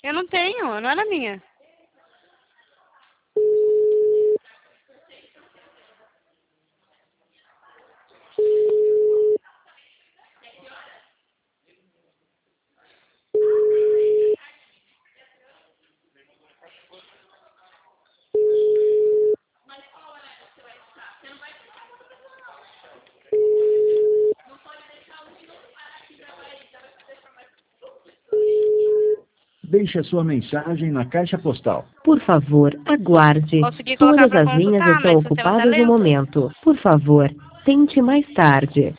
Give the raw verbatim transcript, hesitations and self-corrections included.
Eu não tenho, não era minha. Deixe a sua mensagem na caixa postal. Por favor, aguarde. Consegui colocar Todas pra as linhas consultar, estão mas o sistema tá ocupadas no lento. momento. Por favor, tente mais tarde.